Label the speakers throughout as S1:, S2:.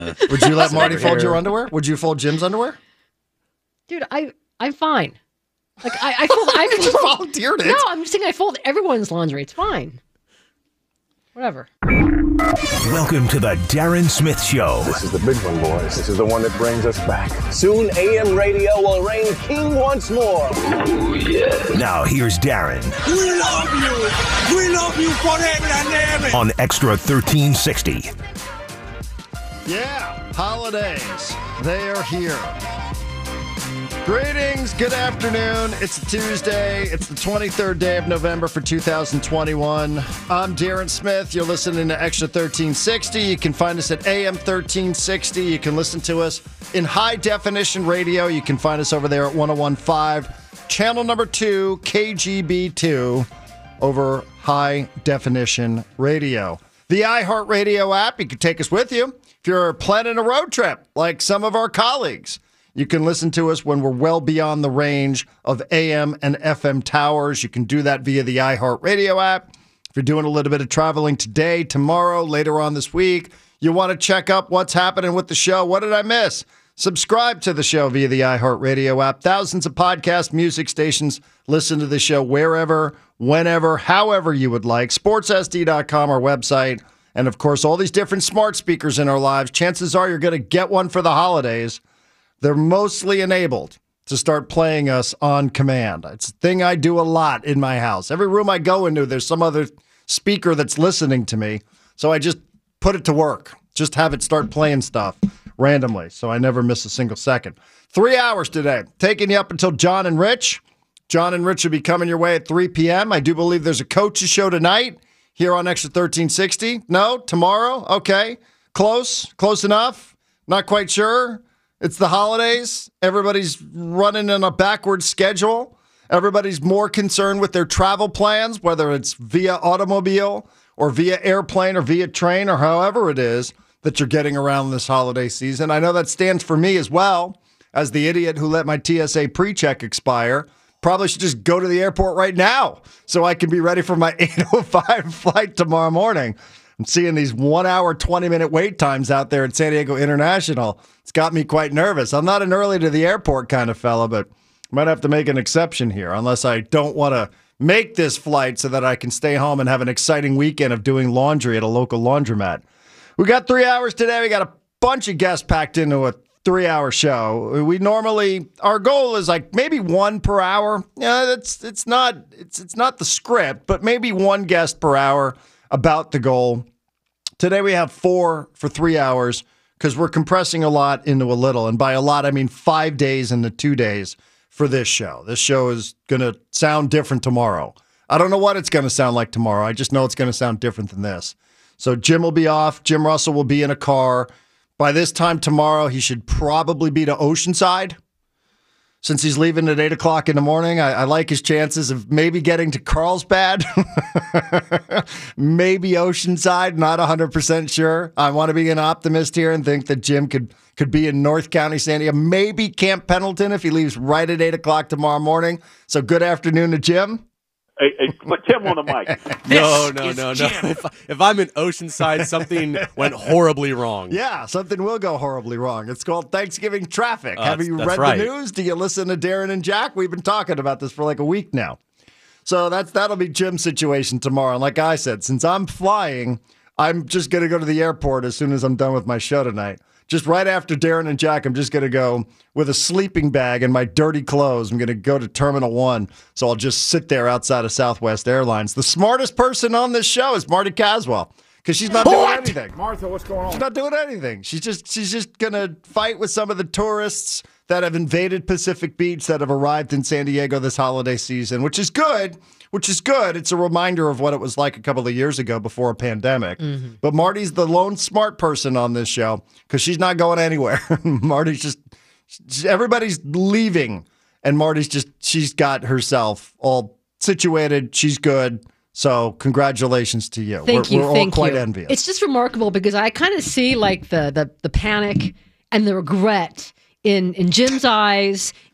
S1: Would you let Marty fold your underwear? Would you fold Jim's underwear?
S2: Dude, I'm fine. Like I fold. I
S1: just volunteered it.
S2: No, I'm just saying I fold everyone's laundry. It's fine. Whatever.
S3: Welcome to the Darren Smith Show.
S4: This is the big one, boys. This is the one that brings us back. Soon, AM radio will reign king once more.
S3: Ooh, yeah. Now, here's Darren.
S5: We love you. We love you forever and ever.
S3: On Extra 1360.
S1: Yeah, holidays. They are here. Greetings, good afternoon. It's a Tuesday. It's the 23rd day of November for 2021. I'm Darren Smith. You're listening to Extra 1360. You can find us at AM 1360. You can listen to us in high definition radio. You can find us over there at 1015, channel number 2, KGB2, over high definition radio. The iHeartRadio app, you can take us with you if you're planning a road trip like some of our colleagues. You can listen to us when we're well beyond the range of AM and FM towers. You can do that via the iHeartRadio app. If you're doing a little bit of traveling today, tomorrow, later on this week, you want to check up what's happening with the show. What did I miss? Subscribe to the show via the iHeartRadio app. Thousands of podcast music stations listen to the show wherever, whenever, however you would like. SportsSD.com, our website. And, of course, all these different smart speakers in our lives. Chances are you're going to get one for the holidays. They're mostly enabled to start playing us on command. It's a thing I do a lot in my house. Every room I go into, there's some other speaker that's listening to me. So I just put it to work. Just have it start playing stuff randomly, so I never miss a single second. 3 hours today, taking you up until John and Rich. John and Rich will be coming your way at 3 p.m. I do believe there's a coach's show tonight here on Extra 1360. No? Tomorrow? Okay. Close enough. Not quite sure. It's the holidays. Everybody's running on a backward schedule. Everybody's more concerned with their travel plans, whether it's via automobile or via airplane or via train or however it is that you're getting around this holiday season. I know that stands for me as well, as the idiot who let my TSA pre-check expire. Probably should just go to the airport right now so I can be ready for my 8:05 flight tomorrow morning. I'm seeing these 1 hour, 20-minute wait times out there at San Diego International. It's got me quite nervous. I'm not an early to the airport kind of fella, but I might have to make an exception here unless I don't want to make this flight so that I can stay home and have an exciting weekend of doing laundry at a local laundromat. We got 3 hours today. We got a bunch of guests packed into a 3-hour show. We normally, our goal is like maybe one per hour. Yeah, it's not the script, but maybe one guest per hour, about the goal. Today we have 4 for 3 hours because we're compressing a lot into a little. And by a lot, I mean 5 days into 2 days for this show. This show is going to sound different tomorrow. I don't know what it's going to sound like tomorrow. I just know it's going to sound different than this. So Jim will be off. Jim Russell will be in a car. By this time tomorrow, he should probably be to Oceanside. Since he's leaving at 8 o'clock in the morning, I like his chances of maybe getting to Carlsbad, maybe Oceanside, not 100% sure. I want to be an optimist here and think that Jim could be in North County, San Diego, maybe Camp Pendleton if he leaves right at 8 o'clock tomorrow morning. So good afternoon to Jim.
S6: Hey, put Tim on the mic.
S7: No. If I'm in Oceanside, something went horribly wrong.
S1: Yeah, something will go horribly wrong. It's called Thanksgiving traffic. Have you read
S7: right.
S1: the news? Do you listen to Darren and Jack? We've been talking about this for like a week now. So that'll be Jim's situation tomorrow. And like I said, since I'm flying, I'm just going to go to the airport as soon as I'm done with my show tonight. Just right after Darren and Jack, I'm just going to go with a sleeping bag and my dirty clothes. I'm going to go to Terminal 1, so I'll just sit there outside of Southwest Airlines. The smartest person on this show is Marty Caswell, because she's not doing anything.
S5: Martha, what's going on?
S1: She's not doing anything. She's just going to fight with some of the tourists that have invaded Pacific Beach that have arrived in San Diego this holiday season, which is good. It's a reminder of what it was like a couple of years ago before a pandemic. Mm-hmm. But Marty's the lone smart person on this show because she's not going anywhere. Marty's everybody's leaving, and she's got herself all situated. She's good. So congratulations to you. We're all quite envious.
S2: It's just remarkable because I kind of see like the panic and the regret in Jim's eyes,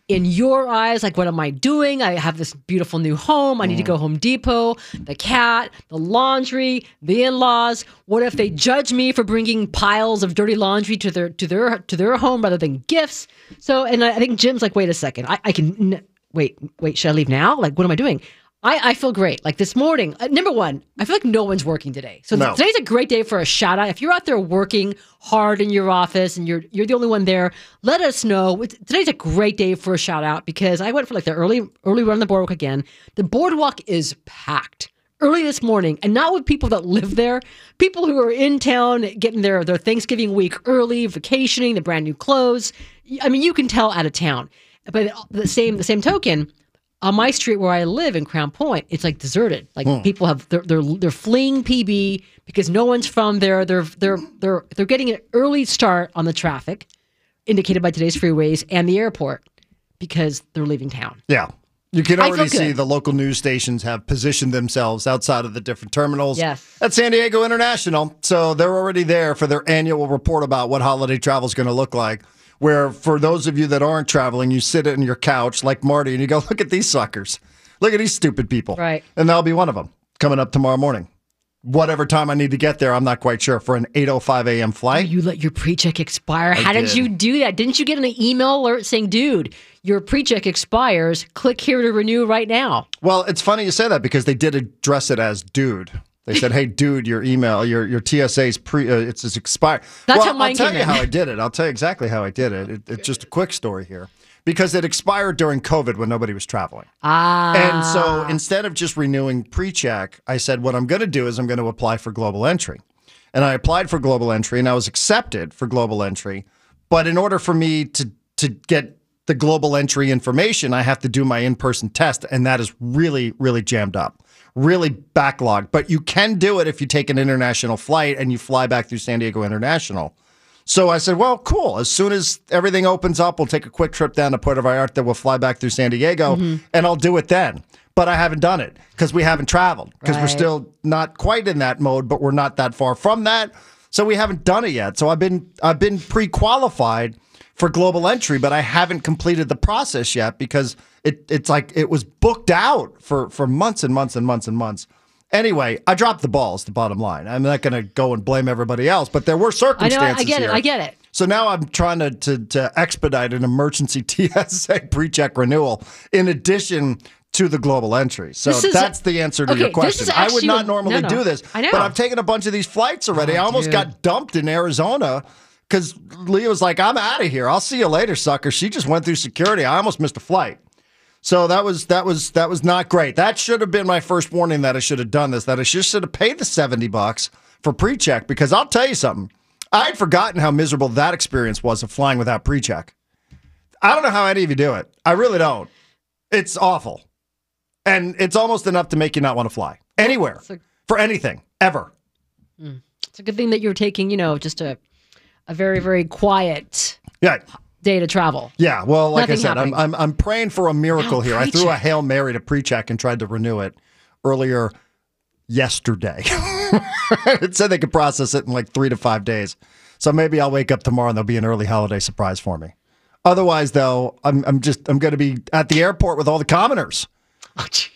S2: in your eyes, like, what am I doing? I have this beautiful new home. I need to go Home Depot, the cat, the laundry, the in-laws. What if they judge me for bringing piles of dirty laundry to their home rather than gifts? So, and I think Jim's like, wait a second, I can wait. Should I leave now? Like, what am I doing? I feel great. Like this morning, number one, I feel like no one's working today. So today's a great day for a shout out. If you're out there working hard in your office and you're the only one there, let us know. Today's a great day for a shout out because I went for like the early run on the boardwalk again. The boardwalk is packed early this morning, and not with people that live there, people who are in town getting their Thanksgiving week early, vacationing, the brand new clothes. I mean, you can tell out of town. But the same token, on my street where I live in Crown Point, it's like deserted. Like people have they're fleeing PB because no one's from there. They're getting an early start on the traffic indicated by today's freeways and the airport because they're leaving town.
S1: Yeah. You can already see the local news stations have positioned themselves outside of the different terminals at San Diego International. So they're already there for their annual report about what holiday travel is going to look like. Where for those of you that aren't traveling, you sit in your couch like Marty and you go, look at these suckers. Look at these stupid people.
S2: Right.
S1: And that'll be one of them coming up tomorrow morning. Whatever time I need to get there, I'm not quite sure, for an 8:05 a.m. flight.
S2: Oh, you let your pre-check expire? How did you do that? Didn't you get an email alert saying, dude, your pre-check expires. Click here to renew right now.
S1: Well, it's funny you say that because they did address it as dude. They said, "Hey, dude, your email, your TSA's it's expired."
S2: That's
S1: how
S2: mine
S1: I'll tell
S2: came
S1: you
S2: in.
S1: how I did it. I'll tell you exactly how I did it. It's just a quick story here because it expired during COVID when nobody was traveling. And so instead of just renewing pre-check, I said, what I'm going to do is I'm going to apply for global entry. And I applied for global entry and I was accepted for global entry. But in order for me to get the global entry information, I have to do my in-person test. And that is really, really jammed up. Really backlogged, but you can do it if you take an international flight and you fly back through San Diego International. So I said, well, cool. As soon as everything opens up, we'll take a quick trip down to Puerto Vallarta. We'll fly back through San Diego, and I'll do it then. But I haven't done it because we haven't traveled because we're still not quite in that mode, but we're not that far from that. So we haven't done it yet. So I've been pre-qualified for global entry, but I haven't completed the process yet because it's like it was booked out for months and months and months and months. Anyway, I dropped the ball is the bottom line. I'm not going to go and blame everybody else, but there were circumstances
S2: I get it.
S1: So now I'm trying to expedite an emergency TSA pre-check renewal in addition to the global entry. So that's the answer to your question. I would not normally do this, but I've taken a bunch of these flights already. I almost got dumped in Arizona because Leah was like, I'm out of here. I'll see you later, sucker. She just went through security. I almost missed a flight. So that was not great. That should have been my first warning that I should have done this, that I just should have paid the $70 for pre-check, because I'll tell you something. I had forgotten how miserable that experience was of flying without pre-check. I don't know how any of you do it. I really don't. It's awful. And it's almost enough to make you not want to fly anywhere for anything, ever.
S2: It's a good thing that you're taking, just a very, very quiet day to travel. Yeah,
S1: well, like Nothing I said, I'm praying for a miracle here. I threw a Hail Mary to pre-check and tried to renew it earlier yesterday. It said they could process it in like 3 to 5 days. So maybe I'll wake up tomorrow and there'll be an early holiday surprise for me. Otherwise, though, I'm going to be at the airport with all the commoners.
S2: Oh, jeez.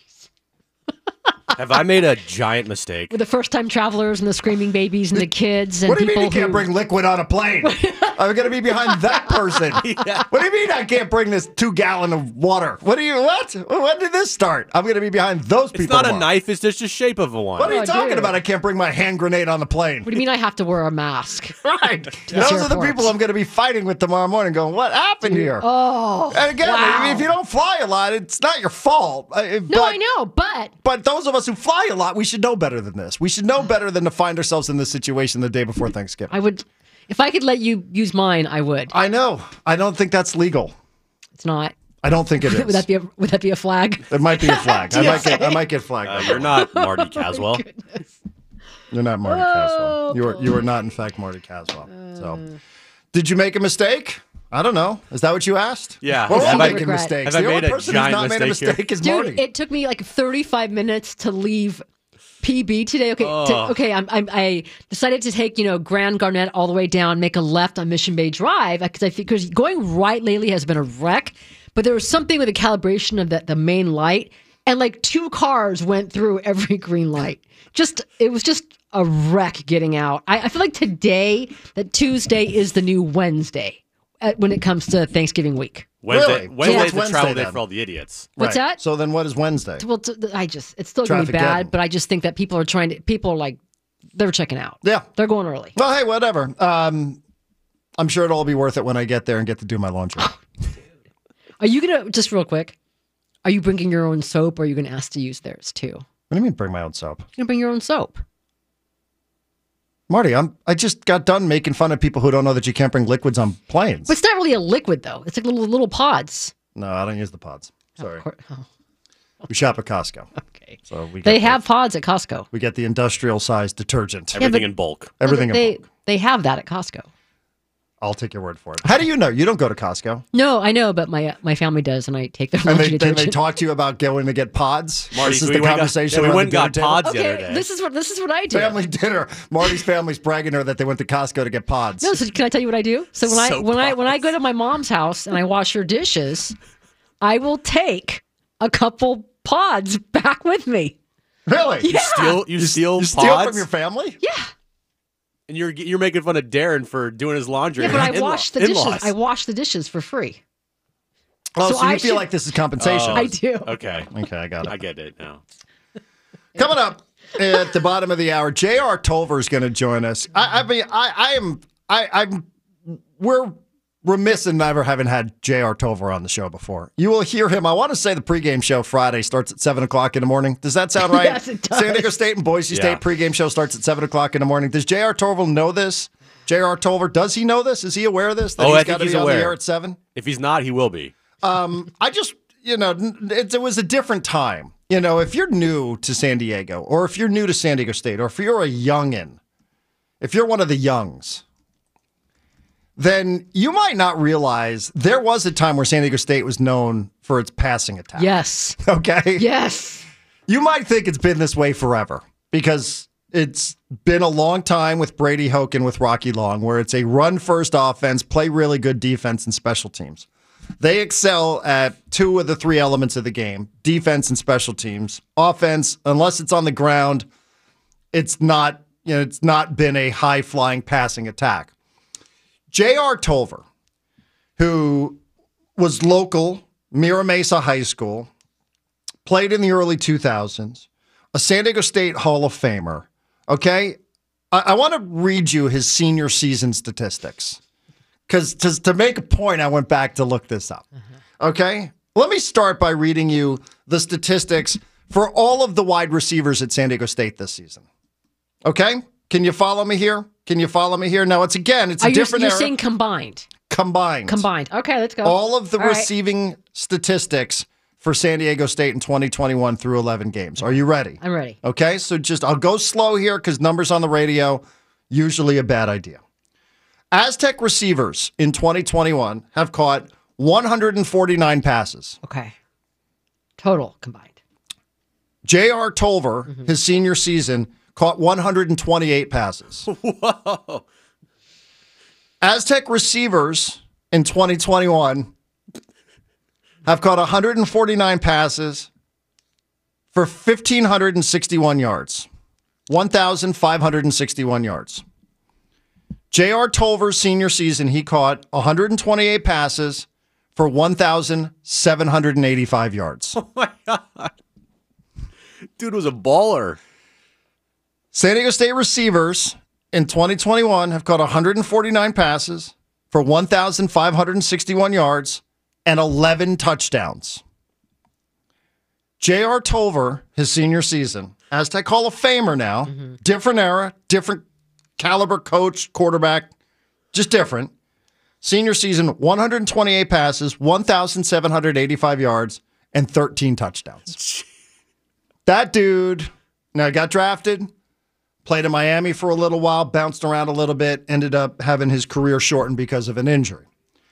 S7: Have I made a giant mistake?
S2: With the first-time travelers and the screaming babies and the kids and
S1: what do you
S2: people
S1: mean you can't bring liquid on a plane? I'm going to be behind that person. Yeah. What do you mean I can't bring this 2-gallon of water? What? When did this start? I'm going to be behind those people.
S7: It's not
S1: tomorrow.
S7: a knife. It's just the shape of a one.
S1: What are you talking about? I can't bring my hand grenade on the plane.
S2: What do you mean I have to wear a mask?
S1: Right. Those are the people I'm going to be fighting with tomorrow morning going, what happened here?
S2: Oh,
S1: and again,
S2: wow.
S1: if you don't fly a lot, it's not your fault.
S2: No, I know,
S1: But those of us who fly a lot, we should know better than this. We should know better than to find ourselves in this situation the day before Thanksgiving.
S2: I would, if I could let you use mine, I would.
S1: I know. I don't think that's legal.
S2: It's not.
S1: I don't think it is.
S2: Would that be a flag?
S1: It might be a flag. I might get flagged.
S7: You're not Marty Caswell.
S1: You're not Marty Caswell. You are not, in fact, Marty Caswell. So, did you make a mistake? I don't know. Is that what you asked?
S7: Yeah.
S1: We're all making mistakes.
S7: Have
S1: The
S7: I
S1: only
S7: made a
S1: person who's not
S7: giant
S1: made a
S7: mistake
S1: mistake is
S2: Dude,
S1: Marty.
S2: it took me like 35 minutes to leave PB today. Okay, I decided to take Grand Garnet all the way down, make a left on Mission Bay Drive because going right lately has been a wreck. but there was something with the calibration of the main light, and like 2 cars went through every green light. It was just a wreck getting out. I feel like that Tuesday is the new Wednesday when it comes to Thanksgiving week.
S7: Wednesday's
S1: Yeah.
S7: the travel day for all the idiots.
S2: What's
S1: Right.
S2: that?
S1: So then what is Wednesday?
S2: Well, it's still going to be
S1: Traffic-geddon.
S2: bad, but I just think that people are like, they're checking out.
S1: Yeah.
S2: They're going early.
S1: Well, hey, whatever. I'm sure it'll all be worth it when I get there and get to do my laundry.
S2: Are you going to, just real quick, are you bringing your own soap or are you going to ask to use theirs too?
S1: What do you mean bring my own soap?
S2: You're going to bring your own soap.
S1: Marty, I just got done making fun of people who don't know that you can't bring liquids on planes.
S2: But it's not really a liquid though. It's like little pods.
S1: No, I don't use the pods. Sorry.
S2: Oh,
S1: We shop at Costco.
S2: okay.
S1: So
S2: They have pods at Costco.
S1: we get the industrial size detergent.
S7: Everything
S2: but-
S7: in bulk.
S1: Everything in
S2: they
S1: bulk.
S2: they have that at Costco.
S1: I'll take your word for it. How do you know? You don't go to Costco.
S2: No, I know, but my family does, and I take their
S1: And
S2: laundry
S1: they
S2: detergent.
S1: talk to you about going to get pods?
S7: Marty,
S1: this is
S7: we
S1: the
S7: went and got-
S1: conversation
S7: we
S1: around
S7: went
S1: the
S7: and got
S1: dinner table?
S7: pods the other
S2: Okay,
S7: day.
S2: this is what I do.
S1: Family dinner. Marty's family's bragging her that they went to Costco to get pods.
S2: No, so can I tell you what I do? So when I go to my mom's house and I wash her dishes, I will take a couple pods back with me.
S1: Really?
S2: Yeah.
S7: You steal
S1: You
S7: pods?
S1: steal from your family?
S2: Yeah.
S7: And you're making fun of Darren for doing his laundry.
S2: Yeah, but I
S7: In-law-
S2: wash the dishes.
S7: in-laws.
S2: I wash the dishes for free.
S1: Oh,
S2: So
S1: so you
S2: I
S1: feel
S2: should-
S1: like this is compensation.
S7: Oh.
S2: I do.
S7: Okay.
S1: Okay, I got it.
S7: I get it now.
S1: Coming up at the bottom of the hour, J.R. Tolver is going to join us. We're remiss in never having had J.R. Tolver on the show before. You will hear him. I want to say the pregame show Friday starts at 7 o'clock in the morning. Does that sound right?
S2: Yes, it does.
S1: San Diego State and Boise
S7: Yeah.
S1: State pregame show starts at 7 o'clock in the morning. Does J.R. Tolver know this? J.R. Tolver, does he know this? Is he aware of this? That
S7: Oh, I
S1: he's
S7: think
S1: got to
S7: he's
S1: be on the
S7: aware.
S1: air at 7?
S7: If he's not, he will be.
S1: I just, it was a different time. If you're new to San Diego, or if you're new to San Diego State, or if you're a youngin', if you're one of the youngs, then you might not realize there was a time where San Diego State was known for its passing attack.
S2: Yes.
S1: Okay?
S2: Yes.
S1: You might think it's been this way forever because it's been a long time with Brady Hoke and with Rocky Long, where it's a run-first offense, play really good defense and special teams. They excel at 2 of the 3 elements of the game, defense and special teams. Offense, unless it's on the ground, it's not been a high-flying passing attack. J.R. Tolver, who was local, Mira Mesa High School, played in the early 2000s, a San Diego State Hall of Famer, okay? I want to read you his senior season statistics. Because to make a point, I went back to look this up. Okay? Let me start by reading you the statistics for all of the wide receivers at San Diego State this season. Okay? Can you follow me here? Now, it's a different
S2: You're
S1: era.
S2: saying combined.
S1: Combined.
S2: Okay, let's go.
S1: All of the
S2: All right.
S1: receiving statistics for San Diego State in 2021 through 11 games. Are you ready?
S2: I'm ready.
S1: Okay, so I'll go slow here because numbers on the radio, usually a bad idea. Aztec receivers in 2021 have caught 149 passes.
S2: Okay. Total combined.
S1: J.R. Tolver, his senior season, caught 128 passes.
S7: Whoa.
S1: Aztec receivers in 2021 have caught 149 passes for 1,561 yards. 1,561 yards. J.R. Tolver's senior season, he caught 128 passes for 1,785 yards.
S7: Oh my God. Dude was a baller.
S1: San Diego State receivers in 2021 have caught 149 passes for 1,561 yards and 11 touchdowns. J.R. Tolver, his senior season, Aztec Hall of Famer now, different era, different caliber coach, quarterback, just different. Senior season, 128 passes, 1,785 yards, and 13 touchdowns. That dude, now got drafted, played in Miami for a little while, bounced around a little bit, ended up having his career shortened because of an injury.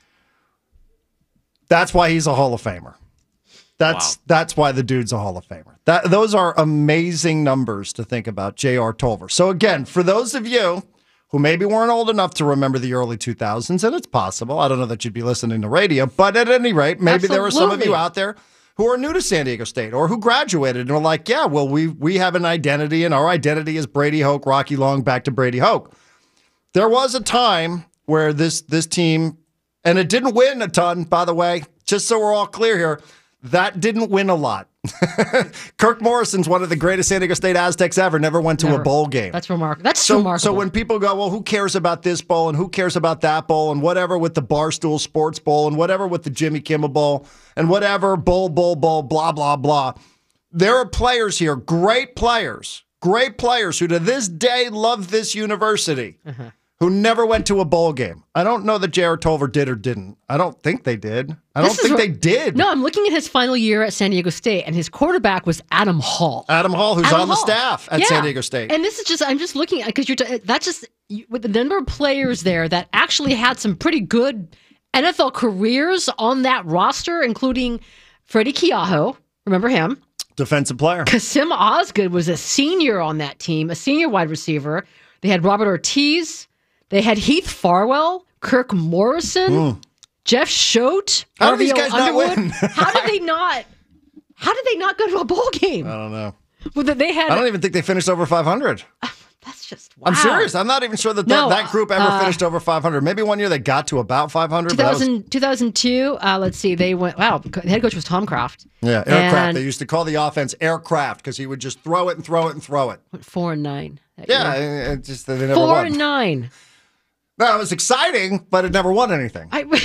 S1: That's why he's a Hall of Famer. That's why the dude's a Hall of Famer. Those are amazing numbers to think about J.R. Tolver. So again, for those of you who maybe weren't old enough to remember the early 2000s, and it's possible. I don't know that you'd be listening to radio, but at any rate, maybe there are some of you out there who are new to San Diego State or who graduated and are like, yeah, well, we have an identity, and our identity is Brady Hoke, Rocky Long, back to Brady Hoke. There was a time where this team, and it didn't win a ton, by the way, just so we're all clear here, that didn't win a lot. Kirk Morrison's one of the greatest San Diego State Aztecs ever, never went to a bowl game.
S2: That's remarkable. Remarkable.
S1: So when people go, well, who cares about this bowl and who cares about that bowl and whatever with the Barstool Sports Bowl and whatever with the Jimmy Kimmel Bowl and whatever bowl, blah, blah, blah. There are players here, great players who to this day love this university, who never went to a bowl game. I don't know that J.R. Tolver did or didn't. I don't think they did. I don't think they did.
S2: No, I'm looking at his final year at San Diego State, and his quarterback was Adam Hall.
S1: Adam Hall, who's on the staff at San Diego State.
S2: And this is just, I'm just looking at, because with the number of players there that actually had some pretty good NFL careers on that roster, including Freddie Keaho. Remember him?
S1: Defensive player.
S2: Kasim Osgood was a senior on that team, a senior wide receiver. They had Robert Ortiz. They had Heath Farwell, Kirk Morrison, Jeff Schote,
S1: How did these guys
S2: Underwood.
S1: not win?
S2: How did they not go to a bowl game?
S1: I don't know.
S2: Well, they had.
S1: I don't even think they finished over 500.
S2: That's just wow.
S1: I'm serious. I'm not even sure that that group ever finished over 500. Maybe one year they got to about 500.
S2: 2002, let's see, they went, wow, the head coach was Tom Kraft.
S1: Yeah, Aircraft. They used to call the offense Aircraft because he would just throw it and throw it and throw it.
S2: 4-9.
S1: Yeah, it just they never won.
S2: 4-9.
S1: No, it was exciting, but it never won anything.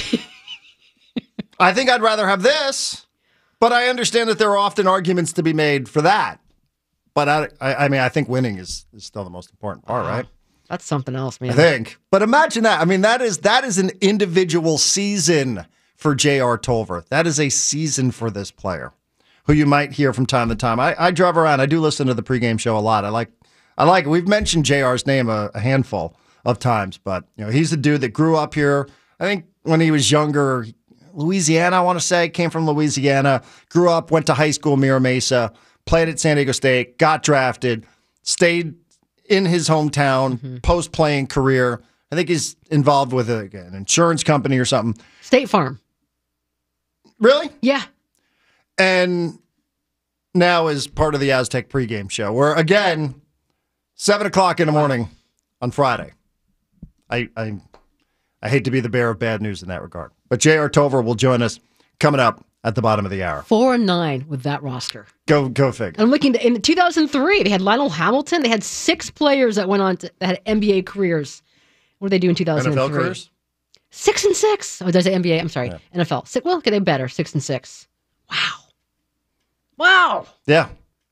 S1: I think I'd rather have this, but I understand that there are often arguments to be made for that. But I mean, I think winning is still the most important part, right?
S2: That's something else, man.
S1: I think. But imagine that. I mean, that is an individual season for J.R. Tolver. That is a season for this player, who you might hear from time to time. I drive around. I do listen to the pregame show a lot. I like it. We've mentioned J.R.'s name a handful of times, but he's a dude that grew up here. I think when he was younger, Louisiana, I want to say, came from Louisiana, grew up, went to high school, Mira Mesa, played at San Diego State, got drafted, stayed in his hometown, post-playing career. I think he's involved with an insurance company or something.
S2: State Farm.
S1: Really?
S2: Yeah.
S1: And now is part of the Aztec pregame show, where, again, 7 o'clock in the morning on Friday. I hate to be the bearer of bad news in that regard. But J.R. Tolver will join us coming up at the bottom of the hour.
S2: 4-9 with that roster.
S1: Go figure.
S2: I'm looking in 2003. They had Lionel Hamilton. They had 6 players that went on that had NBA careers. What did they do in 2003?
S1: NFL careers?
S2: 6-6. Oh, there's an NBA. I'm sorry, NFL. Well, okay, they better 6-6. Wow.
S1: Yeah.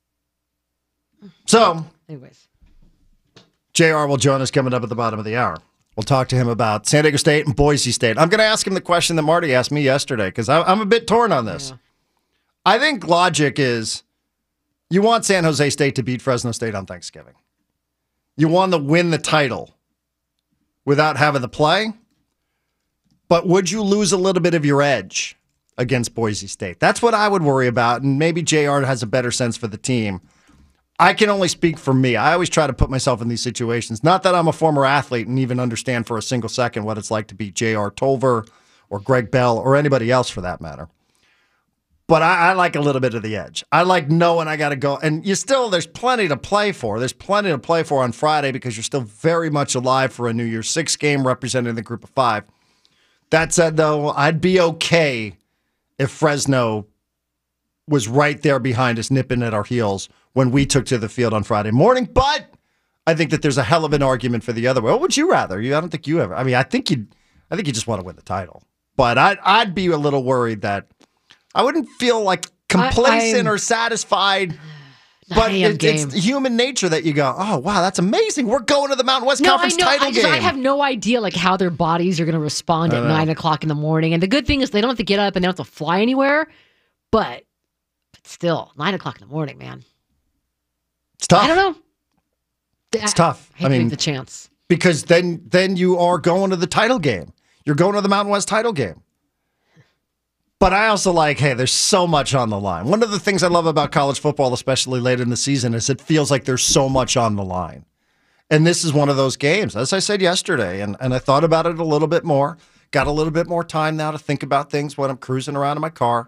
S1: So,
S2: anyways,
S1: JR will join us coming up at the bottom of the hour. We'll talk to him about San Diego State and Boise State. I'm going to ask him the question that Marty asked me yesterday because I'm a bit torn on this. Yeah. I think logic is you want San Jose State to beat Fresno State on Thanksgiving. You want to win the title without having to play, but would you lose a little bit of your edge against Boise State? That's what I would worry about, and maybe JR has a better sense for the team. I can only speak for me. I always try to put myself in these situations. Not that I'm a former athlete and even understand for a single second what it's like to beat J.R. Tolver or Greg Bell or anybody else for that matter. But I like a little bit of the edge. I like knowing I got to go. And there's plenty to play for. There's plenty to play for on Friday because you're still very much alive for a New Year's Six game representing the group of 5. That said, though, I'd be okay if Fresno was right there behind us, nipping at our heels when we took to the field on Friday morning. But I think that there's a hell of an argument for the other way. What would you rather? I don't think you ever. I mean, I think you just want to win the title. But I'd be a little worried that I wouldn't feel like complacent or satisfied. But it's human nature that you go, oh, wow, that's amazing. We're going to the Mountain West Conference title game.
S2: I have no idea how their bodies are going to respond at 9 o'clock in the morning. And the good thing is they don't have to get up and they don't have to fly anywhere. But still, 9 o'clock in the morning, man.
S1: It's tough.
S2: I don't know.
S1: It's tough.
S2: I mean, the chance.
S1: Because then you are going to the title game. You're going to the Mountain West title game. But I also hey, there's so much on the line. One of the things I love about college football, especially late in the season, is it feels like there's so much on the line. And this is one of those games, as I said yesterday, and I thought about it a little bit more. Got a little bit more time now to think about things when I'm cruising around in my car.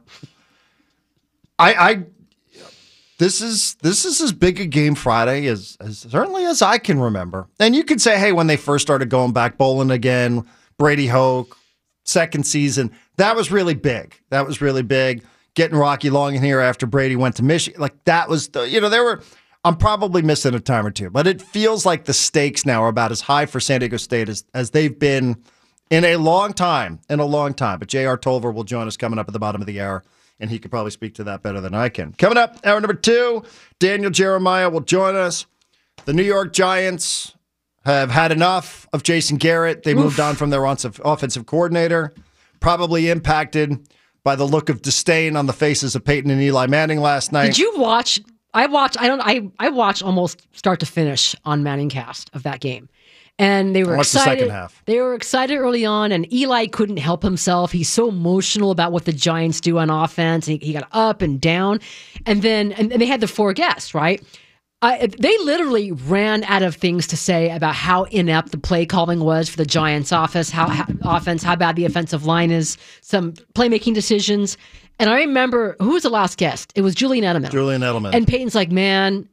S1: This is as big a game Friday as certainly as I can remember. And you could say, hey, when they first started going back bowling again, Brady Hoke, second season, that was really big. That was really big. Getting Rocky Long in here after Brady went to Michigan, like that was I'm probably missing a time or two, but it feels like the stakes now are about as high for San Diego State as they've been in a long time. But J.R. Tolver will join us coming up at the bottom of the hour, and he could probably speak to that better than I can. Coming up, hour number 2, Daniel Jeremiah will join us. The New York Giants have had enough of Jason Garrett. They moved on from their offensive coordinator, probably impacted by the look of disdain on the faces of Peyton and Eli Manning last night.
S2: Did you watch? I watched almost start to finish on ManningCast of that game. And they were excited.
S1: The second half. They
S2: were excited early on, and Eli couldn't help himself. He's so emotional about what the Giants do on offense. He got up and down. And then and they had the 4 guests, right? They literally ran out of things to say about how inept the play calling was for the Giants' offense, how bad the offensive line is, some playmaking decisions. And I remember, who was the last guest? It was Julian Edelman. And Peyton's like, man,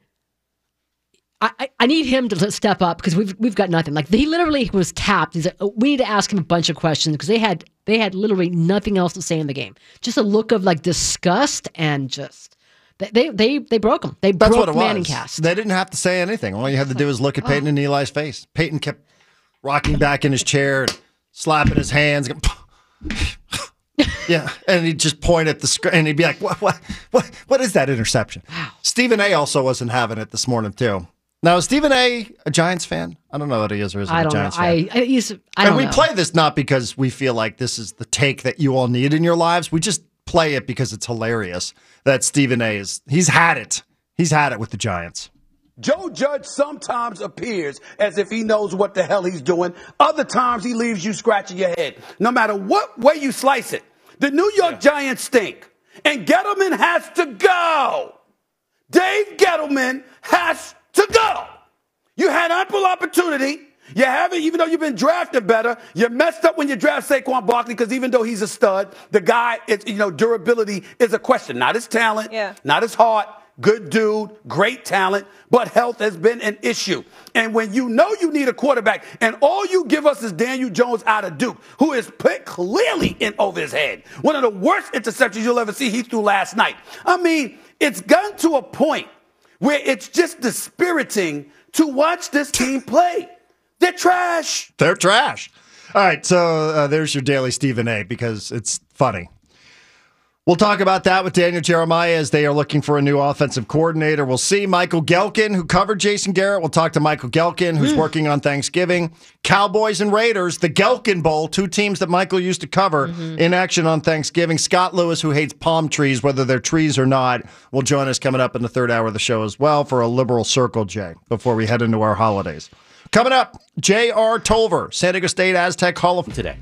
S2: I need him to step up because we've got nothing. Like, he literally was tapped. He's like, we need to ask him a bunch of questions because they had literally nothing else to say in the game. Just a look of like disgust and just they broke him. They broke ManningCast.
S1: They didn't have to say anything. All you had to do was look at Peyton and Eli's face. Peyton kept rocking back in his chair, and slapping his hands. Yeah, and he'd just point at the screen, and he'd be like, "What is that interception?" Wow. Stephen A. also wasn't having it this morning too. Now, is Stephen A. a Giants fan? I don't know that he is or isn't a Giants fan.
S2: I don't know.
S1: We play this not because we feel like this is the take that you all need in your lives. We just play it because it's hilarious that Stephen A. he's had it. He's had it with the Giants.
S5: Joe Judge sometimes appears as if he knows what the hell he's doing. Other times he leaves you scratching your head. No matter what way you slice it, the New York Giants stink. And Gettleman has to go. Dave Gettleman has to go. You had ample opportunity. You haven't, even though you've been drafted better, you messed up when you draft Saquon Barkley because even though he's a stud, the guy, durability is a question. Not his talent, not his heart. Good dude, great talent, but health has been an issue. And when you know you need a quarterback, and all you give us is Daniel Jones out of Duke, who is put clearly in over his head. One of the worst interceptions you'll ever see he threw last night. I mean, it's gotten to a point where it's just dispiriting to watch this team play. They're trash.
S1: They're trash. All right, so there's your daily Stephen A. because it's funny. We'll talk about that with Daniel Jeremiah as they are looking for a new offensive coordinator. We'll see Michael Gehlken, who covered Jason Garrett. We'll talk to Michael Gehlken, who's working on Thanksgiving. Cowboys and Raiders, the Gehlken Bowl, 2 teams that Michael used to cover in action on Thanksgiving. Scott Lewis, who hates palm trees, whether they're trees or not, will join us coming up in the third hour of the show as well for a liberal Circle J before we head into our holidays. Coming up, J.R. Tolver, San Diego State Aztec Hall of Fame today.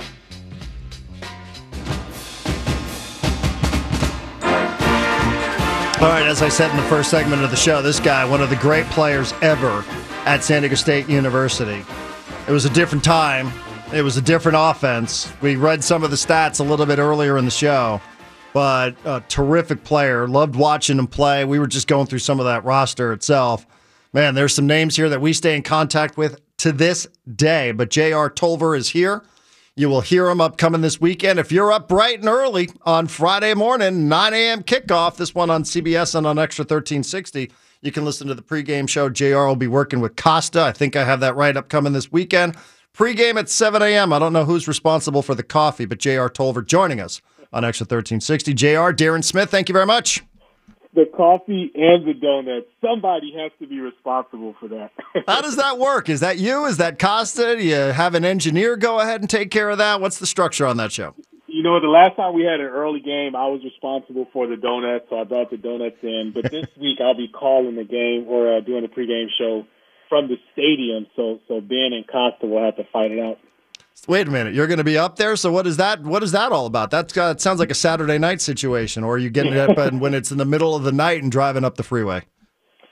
S1: All right, as I said in the first segment of the show, this guy, one of the great players ever at San Diego State University. It was a different time. It was a different offense. We read some of the stats a little bit earlier in the show, but a terrific player. Loved watching him play. We were just going through some of that roster itself. Man, there's some names here that we stay in contact with to this day, but J.R. Tolver is here. You will hear him upcoming this weekend. If you're up bright and early on Friday morning, 9 a.m. kickoff, this one on CBS and on Extra 1360, you can listen to the pregame show. JR will be working with Costa. I think I have that right upcoming this weekend. Pregame at 7 a.m. I don't know who's responsible for the coffee, but J.R. Tolver joining us on Extra 1360. JR, Darren Smith, thank you very much.
S8: The coffee and the donuts. Somebody has to be responsible for that.
S1: How does that work? Is that you? Is that Costa? Do you have an engineer go ahead and take care of that? What's the structure on that show?
S8: You know, the last time we had an early game, I was responsible for the donuts, so I brought the donuts in. But this week, I'll be calling the game or doing the pregame show from the stadium, so Ben and Costa will have to fight it out.
S1: Wait a minute, you're going to be up there? So what is that all about? That sounds like a Saturday night situation, or are you getting it up when it's in the middle of the night and driving up the freeway?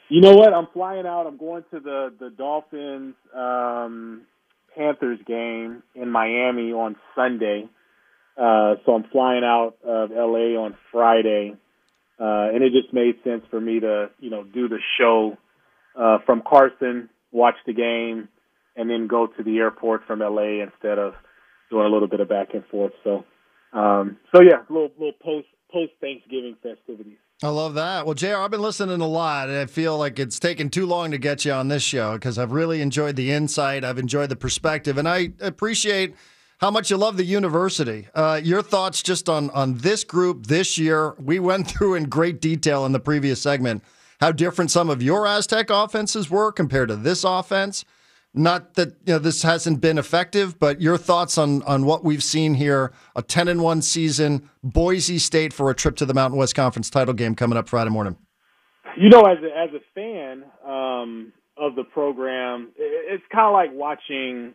S8: You know what? I'm flying out. I'm going to the Dolphins Panthers game in Miami on Sunday. So I'm flying out of LA on Friday. And it just made sense for me to, do the show from Carson, watch the game, and then go to the airport from LA instead of doing a little bit of back and forth. So yeah, little post Thanksgiving festivities.
S1: I love that. Well, JR, I've been listening a lot, and I feel like it's taken too long to get you on this show because I've really enjoyed the insight. I've enjoyed the perspective, and I appreciate how much you love the university. Your thoughts just on this group this year. We went through in great detail in the previous segment how different some of your Aztec offenses were compared to this offense. Not that this hasn't been effective, but your thoughts on what we've seen here, a 10-1 season, Boise State for a trip to the Mountain West Conference title game coming up Friday morning.
S8: As a fan of the program, it's kind of like watching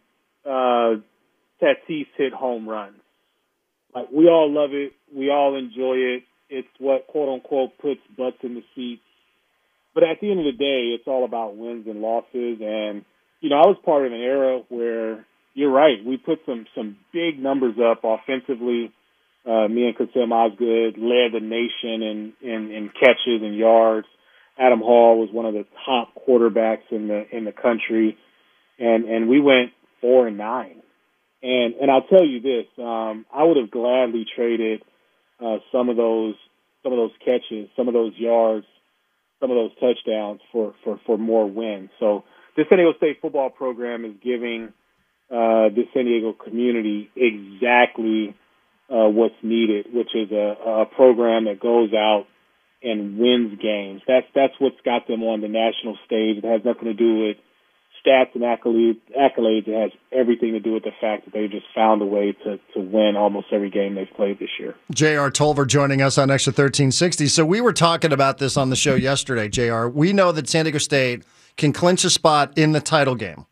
S8: Tatis hit home runs. Like, we all love it. We all enjoy it. It's what, quote unquote, puts butts in the seats. But at the end of the day, it's all about wins and losses. And, I was part of an era where, you're right, we put some big numbers up offensively. Me and Kasim Osgood led the nation in catches and yards. Adam Hall was one of the top quarterbacks in the country. And we went 4-9. And I'll tell you this, I would have gladly traded some of those catches, some of those yards, some of those touchdowns for more wins. So the San Diego State football program is giving the San Diego community exactly what's needed, which is a program that goes out and wins games. That's what's got them on the national stage. It has nothing to do with stats and accolades. It has everything to do with the fact that they just found a way to win almost every game they've played this year.
S1: J.R. Tolver joining us on Extra 1360. So we were talking about this on the show yesterday, J.R. We know that San Diego State can clinch a spot in the title game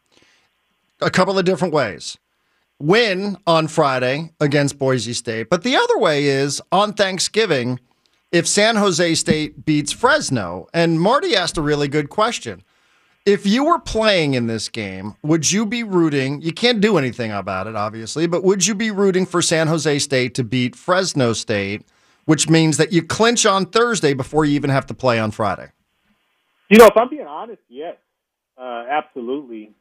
S1: a couple of different ways. Win on Friday against Boise State. But the other way is on Thanksgiving if San Jose State beats Fresno. And Marty asked a really good question. If you were playing in this game, would you be rooting? You can't do anything about it, obviously, but would you be rooting for San Jose State to beat Fresno State, which means that you clinch on Thursday before you even have to play on Friday?
S8: If I'm being honest, yes, absolutely.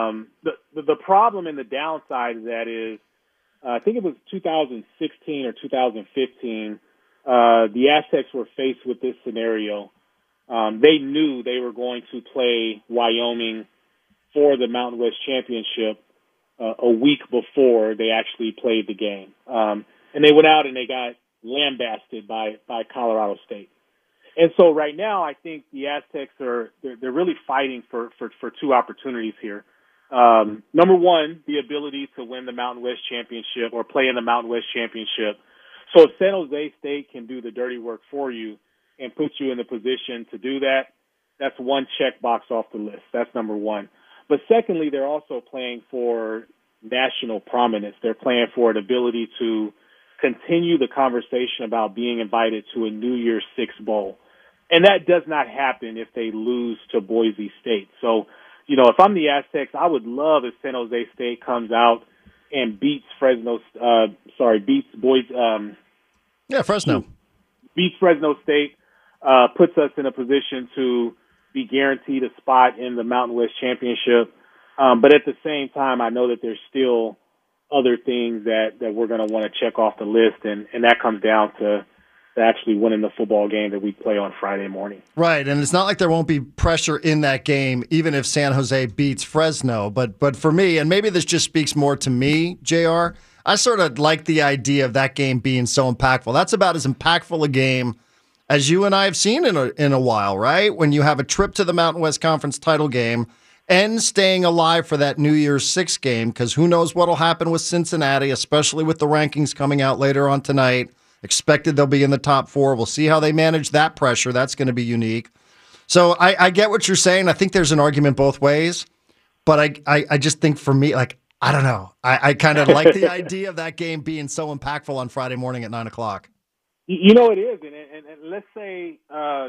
S8: The problem and the downside of that is, I think it was 2016 or 2015, the Aztecs were faced with this scenario. They knew they were going to play Wyoming for the Mountain West Championship a week before they actually played the game. And they went out and they got lambasted by Colorado State. And so right now, I think the Aztecs they're really fighting for two opportunities here. Number one, the ability to win the Mountain West Championship or play in the Mountain West Championship. So if San Jose State can do the dirty work for you and put you in the position to do that, that's one checkbox off the list. That's number one. But secondly, they're also playing for national prominence. They're playing for an ability to continue the conversation about being invited to a New Year's Six Bowl. And that does not happen if they lose to Boise State. So, if I'm the Aztecs, I would love if San Jose State comes out and beats Fresno State, puts us in a position to be guaranteed a spot in the Mountain West Championship. But at the same time, I know that there's still other things that we're going to want to check off the list, and that comes down to actually winning the football game that we play on Friday morning.
S1: Right, and it's not like there won't be pressure in that game, even if San Jose beats Fresno. But for me, and maybe this just speaks more to me, JR, I sort of like the idea of that game being so impactful. That's about as impactful a game as you and I have seen in a while, right? When you have a trip to the Mountain West Conference title game and staying alive for that New Year's Six game, because who knows what will happen with Cincinnati, especially with the rankings coming out later on tonight. Expected they'll be in the top four. We'll see how they manage that pressure. That's going to be unique. So I get what you're saying. I think there's an argument both ways, but I just think for me, like, I don't know. I kind of like the idea of that game being so impactful on Friday morning at 9:00.
S8: It is. And let's say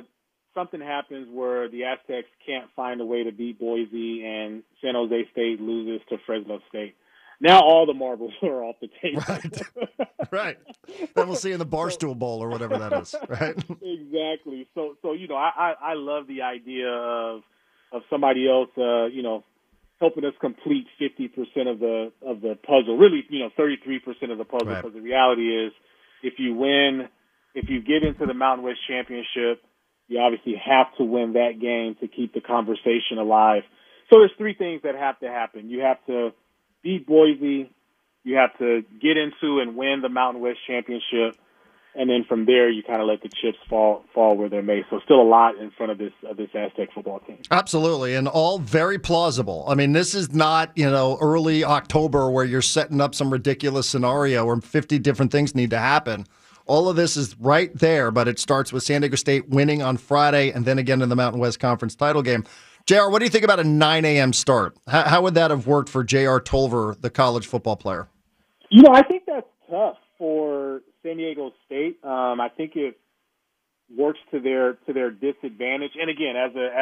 S8: something happens where the Aztecs can't find a way to beat Boise and San Jose State loses to Fresno State. Now all the marbles are off the table.
S1: Right. Then we'll see you in the Barstool Bowl or whatever that is, right?
S8: Exactly. So I love the idea of somebody else, helping us complete 50% of the puzzle. Really, 33% of the puzzle.
S1: Right.
S8: Because the reality is, if you get into the Mountain West Championship, you obviously have to win that game to keep the conversation alive. So there's three things that have to happen. You have to beat Boise, you have to get into and win the Mountain West Championship, and then from there you kind of let the chips fall where they may. So still a lot in front of this Aztec football team.
S1: Absolutely, and all very plausible. I mean, this is not, early October where you're setting up some ridiculous scenario where 50 different things need to happen. All of this is right there, but it starts with San Diego State winning on Friday and then again in the Mountain West Conference title game. JR, what do you think about a 9 a.m. start? How would that have worked for J.R. Tolver, the college football player?
S8: I think that's tough for San Diego State. I think it works to their disadvantage. And again,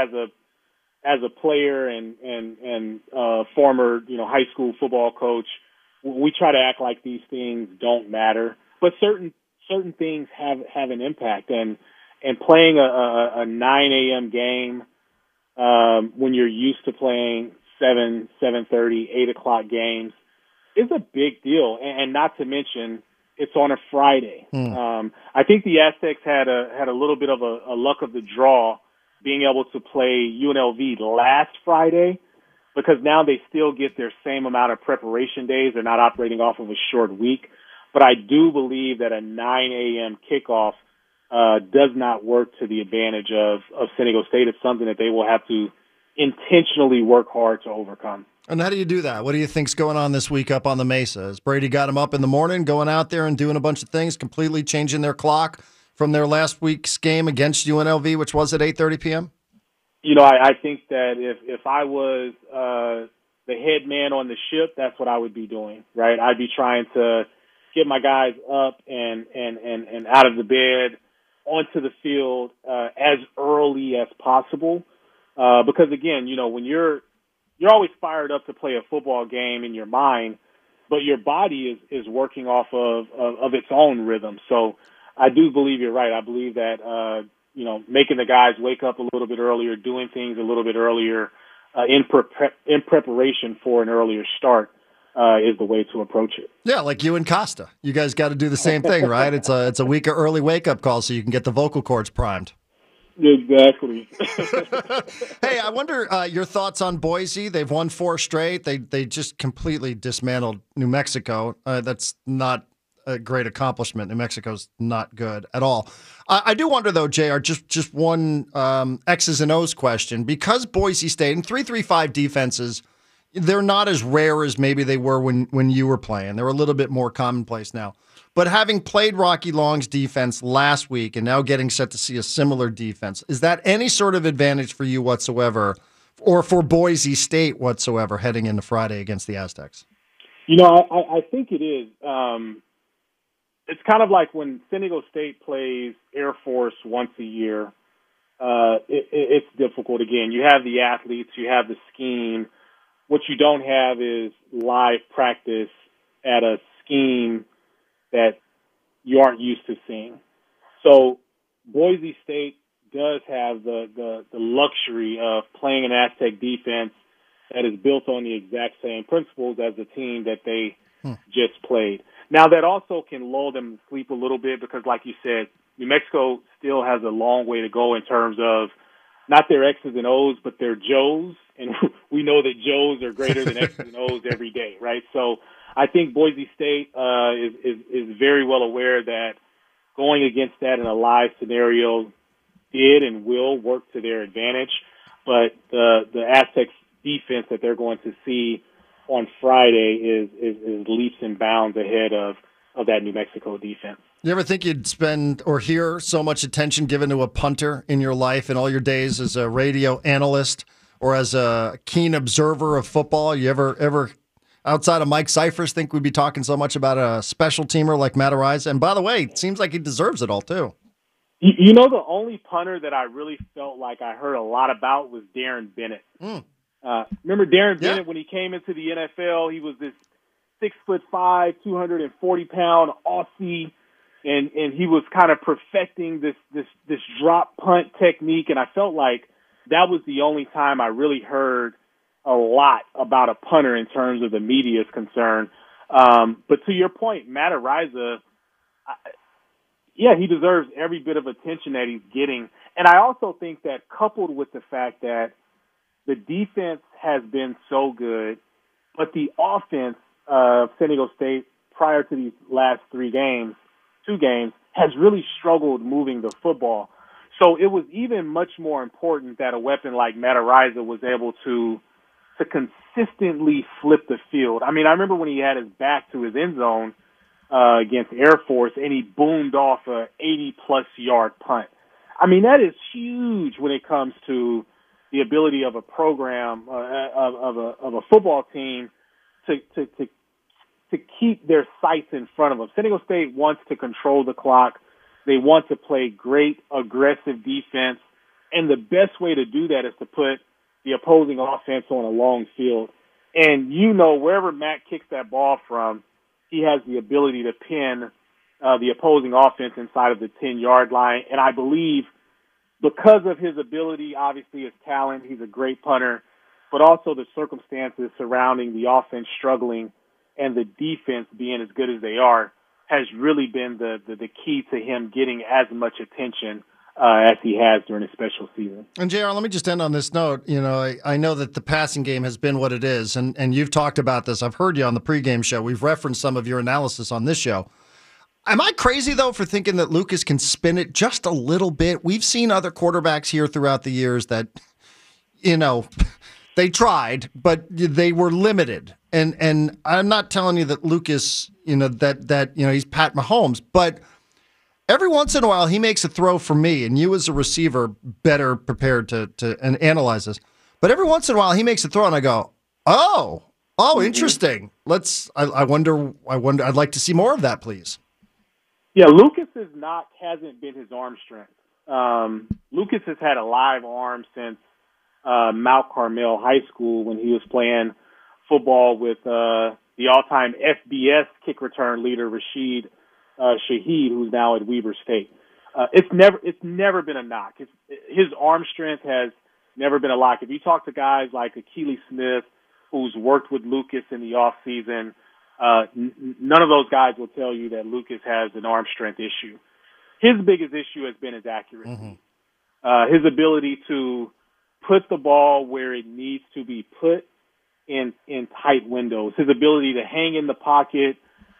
S8: as a player and former high school football coach, we try to act like these things don't matter. But certain things have an impact, and playing a 9 a.m. game. When you're used to playing 7:30, 8 o'clock games is a big deal. And not to mention, it's on a Friday. I think the Aztecs had a little bit of a luck of the draw being able to play UNLV last Friday, because now they still get their same amount of preparation days. They're not operating off of a short week. But I do believe that a 9 a.m. kickoff does not work to the advantage of San Diego State. It's something that they will have to intentionally work hard to overcome.
S1: And how do you do that? What do you think's going on this week up on the Mesa? Has Brady got them up in the morning, going out there and doing a bunch of things, completely changing their clock from their last week's game against UNLV, which was at 8:30 p.m.?
S8: I think that if I was the head man on the ship, that's what I would be doing, right? I'd be trying to get my guys up and out of the bed, onto the field as early as possible, because again, when you're always fired up to play a football game in your mind, but your body is working off of its own rhythm. So I do believe you're right. I believe that making the guys wake up a little bit earlier, doing things a little bit earlier in preparation for an earlier start is the way to approach it. Yeah,
S1: like you and Costa. You guys got to do the same thing, right? It's a week of early wake-up call so you can get the vocal cords primed.
S8: Exactly.
S1: Hey, I wonder your thoughts on Boise. They've won 4 straight. They just completely dismantled New Mexico. That's not a great accomplishment. New Mexico's not good at all. I do wonder, though, JR, just one X's and O's question. Because Boise State and 3-3-5 defenses, they're not as rare as maybe they were when you were playing. They're a little bit more commonplace now. But having played Rocky Long's defense last week and now getting set to see a similar defense, is that any sort of advantage for you whatsoever, or for Boise State whatsoever, heading into Friday against the Aztecs?
S8: I think it is. It's kind of like when San Diego State plays Air Force once a year. It's difficult. Again, you have the athletes, you have the scheme. What you don't have is live practice at a scheme that you aren't used to seeing. So Boise State does have the luxury of playing an Aztec defense that is built on the exact same principles as the team that they just played. Now, that also can lull them to sleep a little bit because, like you said, New Mexico still has a long way to go in terms of not their X's and O's, but their Joes. And we know that Joes are greater than X's and O's every day, right? So I think Boise State is very well aware that going against that in a live scenario did and will work to their advantage. But the Aztecs defense that they're going to see on Friday is leaps and bounds ahead of that New Mexico defense.
S1: You ever think you'd spend or hear so much attention given to a punter in your life in all your days as a radio analyst or as a keen observer of football? You ever outside of Mike Cyphers think we'd be talking so much about a special teamer like Matt Araiza? And by the way, it seems like he deserves it all too.
S8: You know, the only punter that I really felt like I heard a lot about was Darren Bennett. Remember Darren Bennett when he came into the NFL? He was this 6'5", 240-pound Aussie, and he was kind of perfecting this drop punt technique. And I felt like that was the only time I really heard a lot about a punter in terms of the media is concerned. But to your point, Matt Araiza, he deserves every bit of attention that he's getting. And I also think that coupled with the fact that the defense has been so good, but the offense of San Diego State prior to these last two games, has really struggled moving the football. So it was even much more important that a weapon like Matt Araiza was able to consistently flip the field. I mean, I remember when he had his back to his end zone against Air Force, and he boomed off a 80-plus yard punt. I mean, that is huge when it comes to the ability of a program, of a football team to keep their sights in front of them. San Diego State wants to control the clock. They want to play great, aggressive defense. And the best way to do that is to put the opposing offense on a long field. And wherever Matt kicks that ball from, he has the ability to pin the opposing offense inside of the 10-yard line. And I believe because of his ability, obviously his talent, he's a great punter, but also the circumstances surrounding the offense struggling and the defense being as good as they are has really been the key to him getting as much attention as he has during his special season.
S1: And JR, let me just end on this note. I know that the passing game has been what it is, and you've talked about this. I've heard you on the pregame show. We've referenced some of your analysis on this show. Am I crazy, though, for thinking that Lucas can spin it just a little bit? We've seen other quarterbacks here throughout the years that, they tried, but they were limited. And I'm not telling you that Lucas, that he's Pat Mahomes, but every once in a while he makes a throw for me, and you as a receiver better prepared to analyze this. But every once in a while he makes a throw, and I go, oh, interesting. I wonder. I'd like to see more of that, please.
S8: Yeah, Lucas hasn't been his arm strength. Lucas has had a live arm since Mount Carmel High School when he was playing football with the all-time FBS kick return leader Rashid Shaheed, who's now at Weber State. It's never been a knock. His arm strength has never been a knock. If you talk to guys like Akili Smith, who's worked with Lucas in the off season, none of those guys will tell you that Lucas has an arm strength issue. His biggest issue has been his accuracy, his ability to put the ball where it needs to be put in tight windows, his ability to hang in the pocket,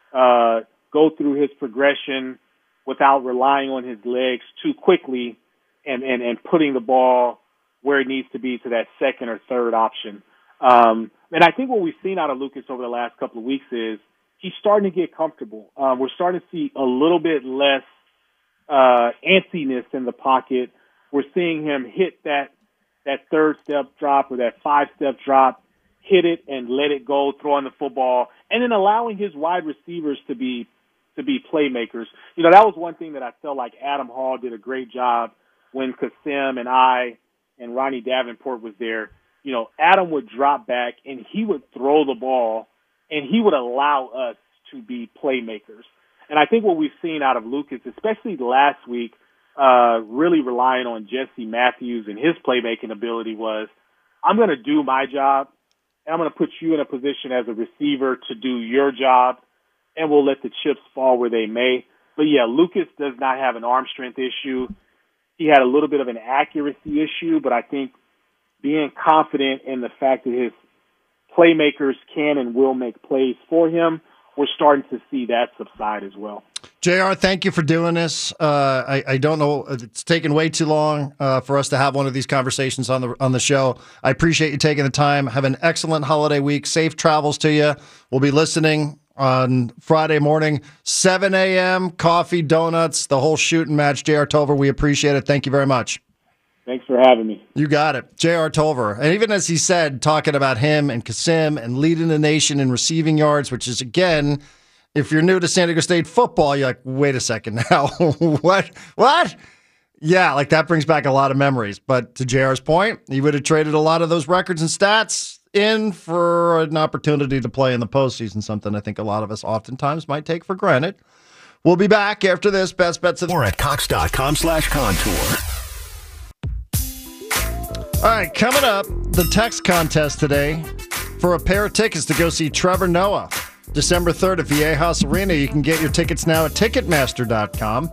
S8: go through his progression without relying on his legs too quickly and putting the ball where it needs to be to that second or third option. And I think what we've seen out of Lucas over the last couple of weeks is he's starting to get comfortable. We're starting to see a little bit less antsiness in the pocket. We're seeing him hit that third step drop or that 5-step drop, hit it and let it go, throwing the football, and then allowing his wide receivers to be playmakers. That was one thing that I felt like Adam Hall did a great job when Kasim and I and Ronnie Davenport was there. Adam would drop back and he would throw the ball and he would allow us to be playmakers. And I think what we've seen out of Lucas, especially last week, really relying on Jesse Matthews and his playmaking ability was, I'm going to do my job, and I'm going to put you in a position as a receiver to do your job, and we'll let the chips fall where they may. But, yeah, Lucas does not have an arm strength issue. He had a little bit of an accuracy issue, but I think being confident in the fact that his playmakers can and will make plays for him, we're starting to see that subside as well.
S1: JR, thank you for doing this. I don't know, it's taken way too long for us to have one of these conversations on the show. I appreciate you taking the time. Have an excellent holiday week. Safe travels to you. We'll be listening on Friday morning, 7 a.m., coffee, donuts, the whole shooting match. JR Tolver, we appreciate it. Thank you very much.
S8: Thanks for having me.
S1: You got it. JR Tolver. And even as he said, talking about him and Kasim and leading the nation in receiving yards, which is, again, if you're new to San Diego State football, you're like, wait a second now. What? Yeah, like that brings back a lot of memories. But to JR's point, he would have traded a lot of those records and stats in for an opportunity to play in the postseason, something I think a lot of us oftentimes might take for granted. We'll be back after this. Best bets of the
S3: Or at Cox.com/contour.
S1: All right, coming up, the text contest today for a pair of tickets to go see Trevor Noah. December 3rd at Viejas Arena. You can get your tickets now at Ticketmaster.com.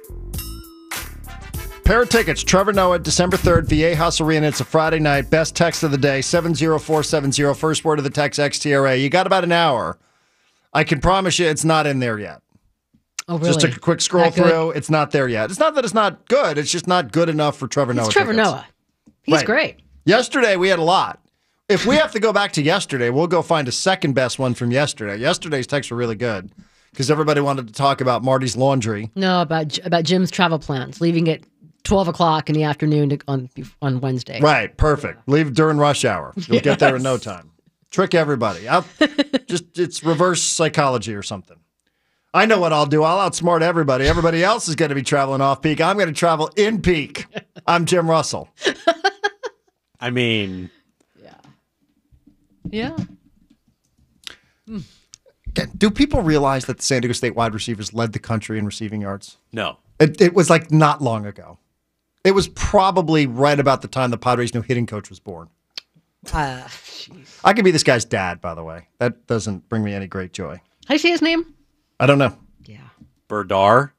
S1: Pair of tickets, Trevor Noah, December 3rd, Viejas Arena. It's a Friday night. Best text of the day, 70470. First word of the text, XTRA. You got about an hour. I can promise you it's not in there yet.
S2: Oh, really?
S1: Just a quick scroll through. It's not there yet. It's not that it's not good. It's just not good enough for Trevor Noah.
S2: It's Trevor
S1: tickets.
S2: Noah. He's great.
S1: Yesterday, we had a lot. If we have to go back to yesterday, we'll go find a second best one from yesterday. Yesterday's texts were really good because everybody wanted to talk about Marty's laundry.
S2: No, about Jim's travel plans, leaving at 12 o'clock in the afternoon on Wednesday.
S1: Right, perfect. Leave during rush hour. You'll get there in no time. Trick everybody. It's reverse psychology or something. I know what I'll do. I'll outsmart everybody. Everybody else is going to be traveling off peak. I'm going to travel in peak. I'm Jim Russell.
S7: I mean...
S2: Yeah.
S1: Do people realize that the San Diego State wide receivers led the country in receiving yards?
S7: No.
S1: It was like not long ago. It was probably right about the time the Padres' new hitting coach was born. I could be this guy's dad, by the way. That doesn't bring me any great joy.
S2: How do you say his name?
S1: I don't know.
S2: Yeah.
S7: Berdar.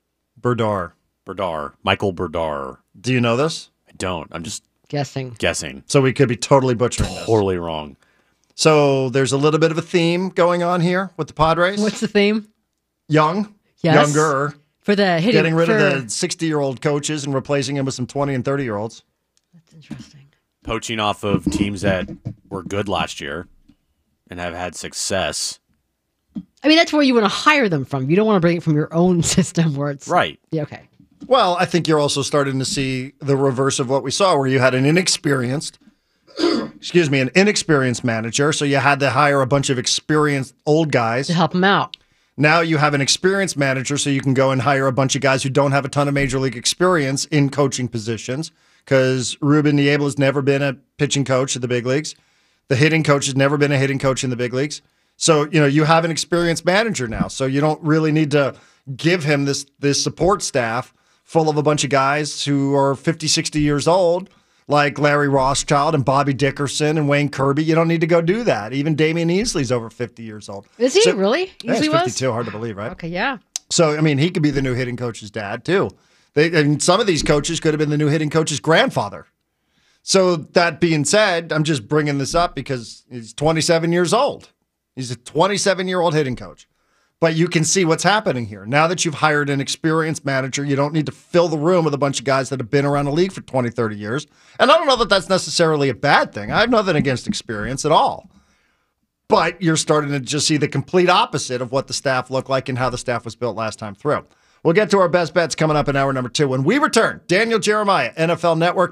S1: Michael Berdar. Do you know this?
S7: I don't. I'm just
S2: guessing.
S1: So we could be totally butchering this.
S7: Totally wrong.
S1: So there's a little bit of a theme going on here with the Padres.
S2: What's the theme?
S1: Young.
S2: Yes.
S1: Younger.
S2: For the hitting.
S1: Getting rid of the 60-year-old coaches and replacing them with some 20 and 30-year-olds.
S2: That's interesting.
S7: Poaching off of teams that were good last year and have had success.
S2: I mean, that's where you want to hire them from. You don't want to bring it from your own system where it's...
S7: Right.
S2: Yeah, okay.
S1: Well, I think you're also starting to see the reverse of what we saw, where you had an inexperienced manager. So you had to hire a bunch of experienced old guys
S2: to help them out.
S1: Now you have an experienced manager, so you can go and hire a bunch of guys who don't have a ton of major league experience in coaching positions, because Ruben Niebla has never been a pitching coach at the big leagues. The hitting coach has never been a hitting coach in the big leagues. So, you have an experienced manager now, so you don't really need to give him this support staff full of a bunch of guys who are 50, 60 years old, like Larry Rothschild and Bobby Dickerson and Wayne Kirby. You don't need to go do that. Even Damian Easley's over 50 years old.
S2: Is he really?
S1: Yeah, he's
S2: Easley
S1: 52. Hard to believe, right?
S2: Okay, yeah.
S1: So, I mean, he could be the new hitting coach's dad, too. Some of these coaches could have been the new hitting coach's grandfather. So, that being said, I'm just bringing this up because he's 27 years old. He's a 27-year-old hitting coach. But you can see what's happening here. Now that you've hired an experienced manager, you don't need to fill the room with a bunch of guys that have been around the league for 20, 30 years. And I don't know that that's necessarily a bad thing. I have nothing against experience at all. But you're starting to just see the complete opposite of what the staff looked like and how the staff was built last time through. We'll get to our best bets coming up in hour number 2. When we return, Daniel Jeremiah, NFL Network.